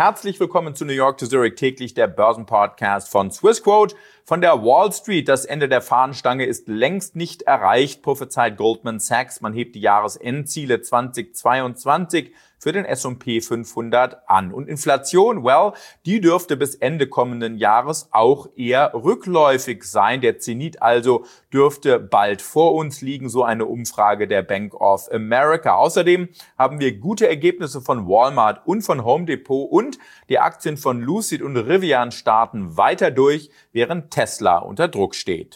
Herzlich willkommen zu New York to Zurich täglich, der Börsenpodcast von Swissquote. Von der Wall Street, das Ende der Fahnenstange ist längst nicht erreicht, prophezeit Goldman Sachs. Man hebt die Jahresendziele 2022 für den S&P 500 an. Und Inflation, die dürfte bis Ende kommenden Jahres auch eher rückläufig sein. Der Zenit also dürfte bald vor uns liegen, so eine Umfrage der Bank of America. Außerdem haben wir gute Ergebnisse von Walmart und von Home Depot und die Aktien von Lucid und Rivian starten weiter durch, während Tesla unter Druck steht.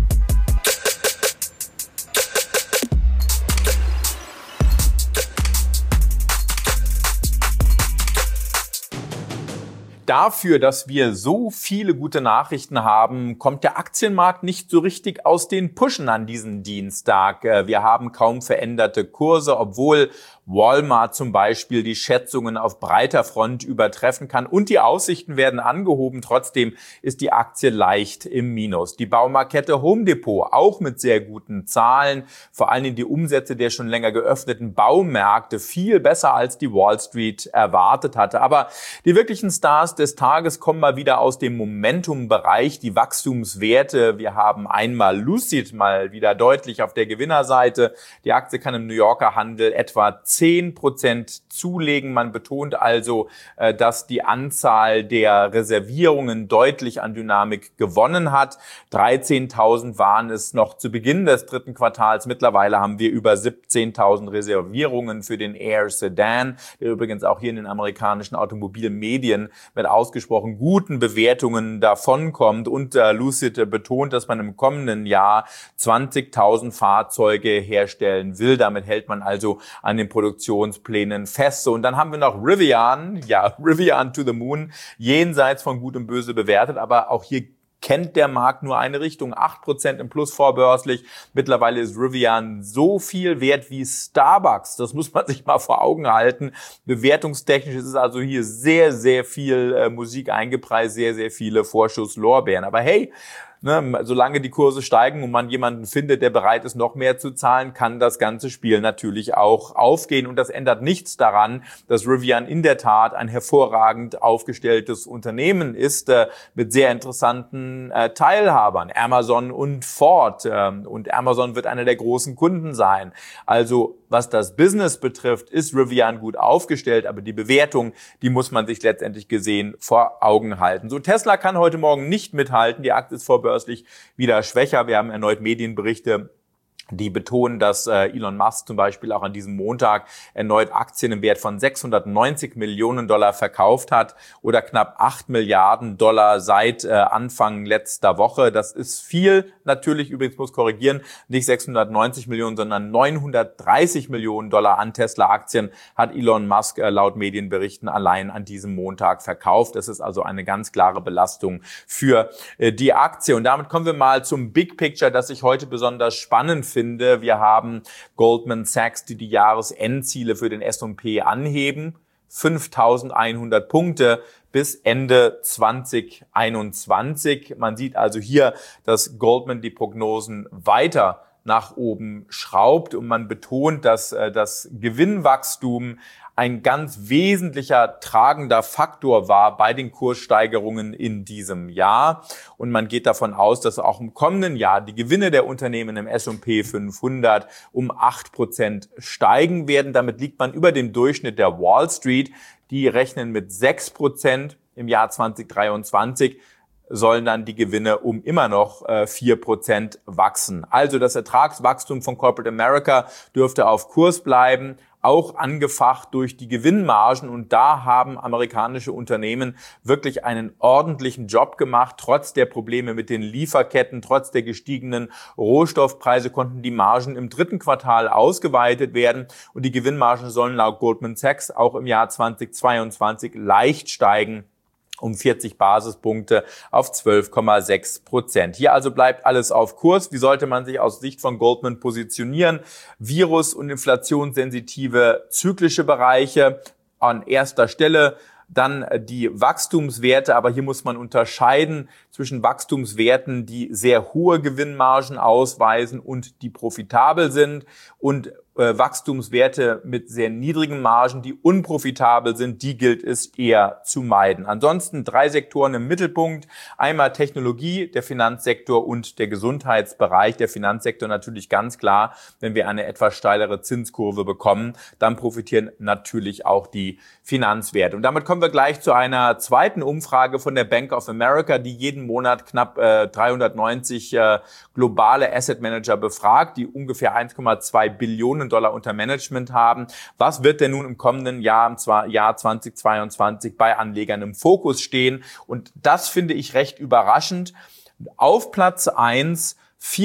Dafür, dass wir so viele gute Nachrichten haben, kommt der Aktienmarkt nicht so richtig aus den Puschen an diesem Dienstag. Wir haben kaum veränderte Kurse, obwohl Walmart zum Beispiel die Schätzungen auf breiter Front übertreffen kann und die Aussichten werden angehoben. Trotzdem ist die Aktie leicht im Minus. Die Baumarktkette Home Depot auch mit sehr guten Zahlen, vor allem die Umsätze der schon länger geöffneten Baumärkte viel besser als die Wall Street erwartet hatte. Aber die wirklichen Stars des Tages kommen mal wieder aus dem Momentum-Bereich, die Wachstumswerte. Wir haben einmal Lucid mal wieder deutlich auf der Gewinnerseite. Die Aktie kann im New Yorker Handel etwa 10% zulegen. Man betont also, dass die Anzahl der Reservierungen deutlich an Dynamik gewonnen hat. 13.000 waren es noch zu Beginn des dritten Quartals. Mittlerweile haben wir über 17.000 Reservierungen für den Air Sedan, der übrigens auch hier in den amerikanischen Automobilmedien mit ausgesprochen guten Bewertungen davonkommt. Und Lucid betont, dass man im kommenden Jahr 20.000 Fahrzeuge herstellen will. Damit hält man also an den Produktionsplänen fest. Und dann haben wir noch Rivian, Rivian to the Moon, jenseits von Gut und Böse bewertet, aber auch hier kennt der Markt nur eine Richtung, 8% im Plus vorbörslich. Mittlerweile ist Rivian so viel wert wie Starbucks. Das muss man sich mal vor Augen halten. Bewertungstechnisch ist es also hier sehr, sehr viel Musik eingepreist, sehr, sehr viele Vorschusslorbeeren. Aber hey, solange die Kurse steigen und man jemanden findet, der bereit ist, noch mehr zu zahlen, kann das ganze Spiel natürlich auch aufgehen. Und das ändert nichts daran, dass Rivian in der Tat ein hervorragend aufgestelltes Unternehmen ist, mit sehr interessanten Teilhabern, Amazon und Ford. Und Amazon wird einer der großen Kunden sein. Also was das Business betrifft, ist Rivian gut aufgestellt, aber die Bewertung, die muss man sich letztendlich gesehen vor Augen halten. So, Tesla kann heute Morgen nicht mithalten. Die Aktie ist vorbörslich wieder schwächer. Wir haben erneut Medienberichte, die betonen, dass Elon Musk zum Beispiel auch an diesem Montag erneut Aktien im Wert von $690 Millionen verkauft hat oder knapp 8 Milliarden Dollar seit Anfang letzter Woche. Das ist viel. Natürlich, übrigens muss korrigieren, nicht 690 Millionen, sondern 930 Millionen Dollar an Tesla-Aktien hat Elon Musk laut Medienberichten allein an diesem Montag verkauft. Das ist also eine ganz klare Belastung für die Aktie. Und damit kommen wir mal zum Big Picture, das ich heute besonders spannend finde. Wir haben Goldman Sachs, die Jahresendziele für den S&P anheben. 5.100 Punkte bis Ende 2021. Man sieht also hier, dass Goldman die Prognosen weiter nach oben schraubt und man betont, dass das Gewinnwachstum ein ganz wesentlicher tragender Faktor war bei den Kurssteigerungen in diesem Jahr. Und man geht davon aus, dass auch im kommenden Jahr die Gewinne der Unternehmen im S&P 500 um 8% steigen werden. Damit liegt man über dem Durchschnitt der Wall Street. Die rechnen mit 6% im Jahr 2023. Sollen dann die Gewinne um immer noch 4% wachsen. Also das Ertragswachstum von Corporate America dürfte auf Kurs bleiben, auch angefacht durch die Gewinnmargen. Und da haben amerikanische Unternehmen wirklich einen ordentlichen Job gemacht. Trotz der Probleme mit den Lieferketten, trotz der gestiegenen Rohstoffpreise konnten die Margen im dritten Quartal ausgeweitet werden. Und die Gewinnmargen sollen laut Goldman Sachs auch im Jahr 2022 leicht steigen, um 40 Basispunkte auf 12,6%. Hier also bleibt alles auf Kurs. Wie sollte man sich aus Sicht von Goldman positionieren? Virus- und inflationssensitive zyklische Bereiche an erster Stelle. Dann die Wachstumswerte, aber hier muss man unterscheiden zwischen Wachstumswerten, die sehr hohe Gewinnmargen ausweisen und die profitabel sind, und Wachstumswerte mit sehr niedrigen Margen, die unprofitabel sind, die gilt es eher zu meiden. Ansonsten 3 Sektoren im Mittelpunkt. Einmal Technologie, der Finanzsektor und der Gesundheitsbereich. Der Finanzsektor natürlich ganz klar, wenn wir eine etwas steilere Zinskurve bekommen, dann profitieren natürlich auch die Finanzwerte. Und damit kommen wir gleich zu einer zweiten Umfrage von der Bank of America, die jeden Monat knapp 390 globale Asset Manager befragt, die ungefähr 1,2 Billionen Dollar unter Management haben. Was wird denn nun im kommenden Jahr, im Jahr 2022 bei Anlegern im Fokus stehen? Und das finde ich recht überraschend. Auf Platz 1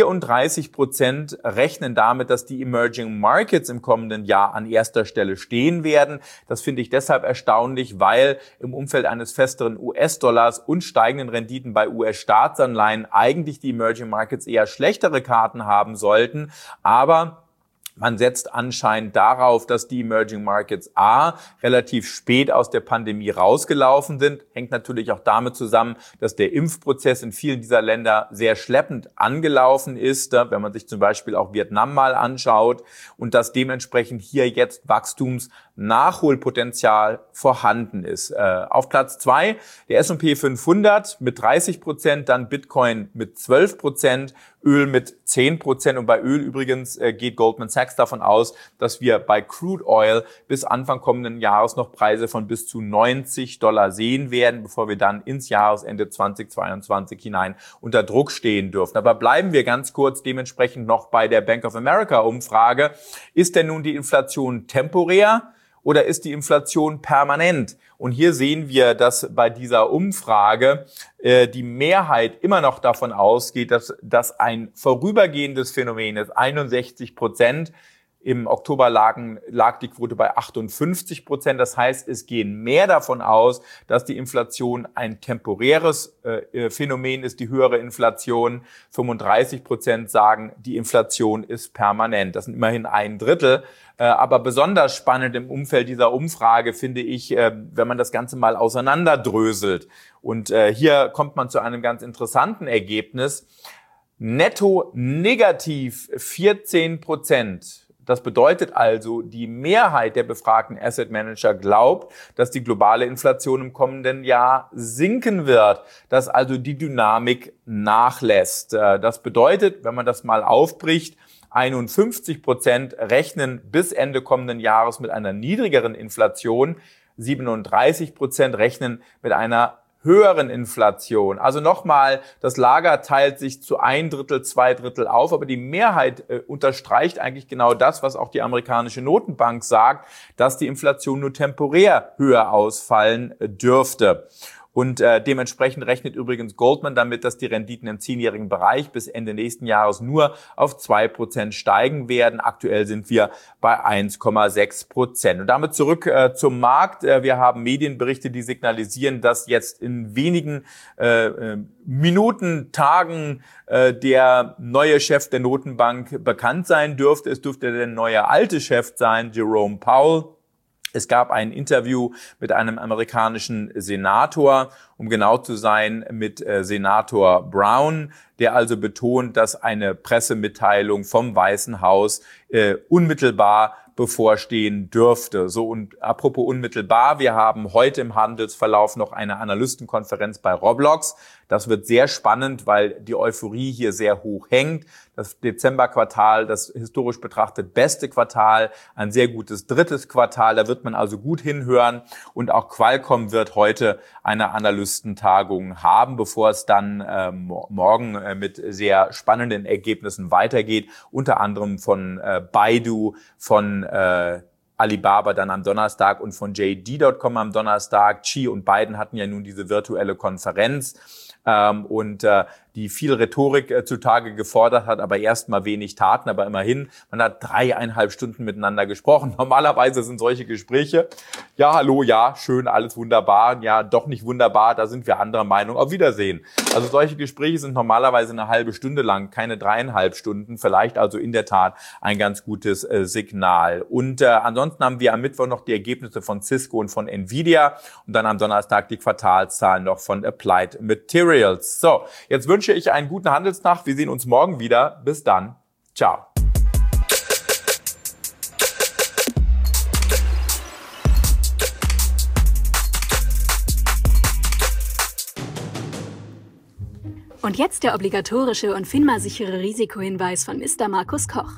34% rechnen damit, dass die Emerging Markets im kommenden Jahr an erster Stelle stehen werden. Das finde ich deshalb erstaunlich, weil im Umfeld eines festeren US-Dollars und steigenden Renditen bei US-Staatsanleihen eigentlich die Emerging Markets eher schlechtere Karten haben sollten. Aber man setzt anscheinend darauf, dass die Emerging Markets relativ spät aus der Pandemie rausgelaufen sind. Hängt natürlich auch damit zusammen, dass der Impfprozess in vielen dieser Länder sehr schleppend angelaufen ist, wenn man sich zum Beispiel auch Vietnam mal anschaut, und dass dementsprechend hier jetzt Wachstumsnachholpotenzial vorhanden ist. Auf Platz 2 der S&P 500 mit 30%, dann Bitcoin mit 12%, Öl mit 10%, und bei Öl übrigens geht Goldman Sachs davon aus, dass wir bei Crude Oil bis Anfang kommenden Jahres noch Preise von bis zu $90 sehen werden, bevor wir dann ins Jahresende 2022 hinein unter Druck stehen dürfen. Aber bleiben wir ganz kurz dementsprechend noch bei der Bank of America Umfrage. Ist denn nun die Inflation temporär oder ist die Inflation permanent? Und hier sehen wir, dass bei dieser Umfrage die Mehrheit immer noch davon ausgeht, dass das ein vorübergehendes Phänomen ist. 61%. Im Oktober lag die Quote bei 58%. Das heißt, es gehen mehr davon aus, dass die Inflation ein temporäres Phänomen ist, die höhere Inflation. 35% sagen, die Inflation ist permanent. Das sind immerhin 1/3. Aber besonders spannend im Umfeld dieser Umfrage finde ich, wenn man das Ganze mal auseinanderdröselt. Und hier kommt man zu einem ganz interessanten Ergebnis. Netto negativ 14%. Das bedeutet also, die Mehrheit der befragten Asset Manager glaubt, dass die globale Inflation im kommenden Jahr sinken wird, dass also die Dynamik nachlässt. Das bedeutet, wenn man das mal aufbricht, 51% rechnen bis Ende kommenden Jahres mit einer niedrigeren Inflation, 37% rechnen mit einer höheren Inflation. Also nochmal, das Lager teilt sich zu 1/3, 2/3 auf, aber die Mehrheit unterstreicht eigentlich genau das, was auch die amerikanische Notenbank sagt, dass die Inflation nur temporär höher ausfallen dürfte. Und dementsprechend rechnet übrigens Goldman damit, dass die Renditen im 10-jährigen Bereich bis Ende nächsten Jahres nur auf 2% steigen werden. Aktuell sind wir bei 1,6%. Und damit zurück zum Markt. Wir haben Medienberichte, die signalisieren, dass jetzt in wenigen Minuten, Tagen der neue Chef der Notenbank bekannt sein dürfte. Es dürfte der neue alte Chef sein, Jerome Powell. Es gab ein Interview mit einem amerikanischen Senator, um genau zu sein, mit Senator Brown, der also betont, dass eine Pressemitteilung vom Weißen Haus unmittelbar bevorstehen dürfte. So, und apropos unmittelbar, wir haben heute im Handelsverlauf noch eine Analystenkonferenz bei Roblox. Das wird sehr spannend, weil die Euphorie hier sehr hoch hängt. Das Dezemberquartal, das historisch betrachtet beste Quartal, ein sehr gutes drittes Quartal. Da wird man also gut hinhören. Und auch Qualcomm wird heute eine Analystentagung haben, bevor es dann morgen mit sehr spannenden Ergebnissen weitergeht. Unter anderem von Baidu, von Alibaba dann am Donnerstag und von JD.com am Donnerstag. Xi und Biden hatten ja nun diese virtuelle Konferenz. Und die viel Rhetorik zutage gefordert hat, aber erstmal wenig Taten. Aber immerhin, man hat 3,5 Stunden miteinander gesprochen. Normalerweise sind solche Gespräche, ja, hallo, ja, schön, alles wunderbar, ja, doch nicht wunderbar, da sind wir anderer Meinung, auf Wiedersehen. Also solche Gespräche sind normalerweise eine halbe Stunde lang, keine 3,5 Stunden, vielleicht also in der Tat ein ganz gutes Signal. Und ansonsten haben wir am Mittwoch noch die Ergebnisse von Cisco und von Nvidia und dann am Donnerstag die Quartalszahlen noch von Applied Materials. So, jetzt wünsche ich einen guten Handelstag. Wir sehen uns morgen wieder. Bis dann. Ciao. Und jetzt der obligatorische und FINMA-sichere Risikohinweis von Mr. Markus Koch.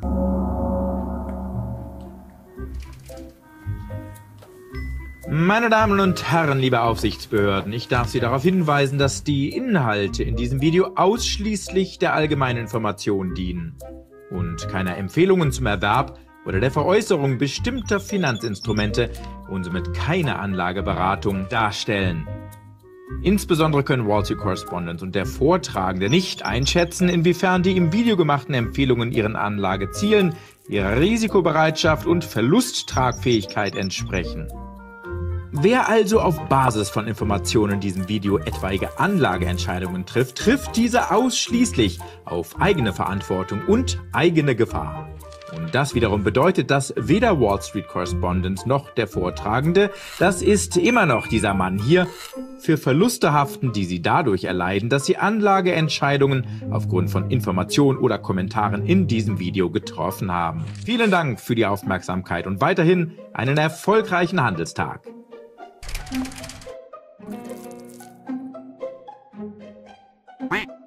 Meine Damen und Herren, liebe Aufsichtsbehörden, ich darf Sie darauf hinweisen, dass die Inhalte in diesem Video ausschließlich der allgemeinen Information dienen und keiner Empfehlungen zum Erwerb oder der Veräußerung bestimmter Finanzinstrumente und somit keine Anlageberatung darstellen. Insbesondere können Wall Street Correspondent und der Vortragende nicht einschätzen, inwiefern die im Video gemachten Empfehlungen ihren Anlagezielen, ihrer Risikobereitschaft und Verlusttragfähigkeit entsprechen. Wer also auf Basis von Informationen in diesem Video etwaige Anlageentscheidungen trifft, trifft diese ausschließlich auf eigene Verantwortung und eigene Gefahr. Und das wiederum bedeutet, dass weder Wall Street Correspondent noch der Vortragende, das ist immer noch dieser Mann hier, für Verluste haften, die sie dadurch erleiden, dass sie Anlageentscheidungen aufgrund von Informationen oder Kommentaren in diesem Video getroffen haben. Vielen Dank für die Aufmerksamkeit und weiterhin einen erfolgreichen Handelstag. Quack.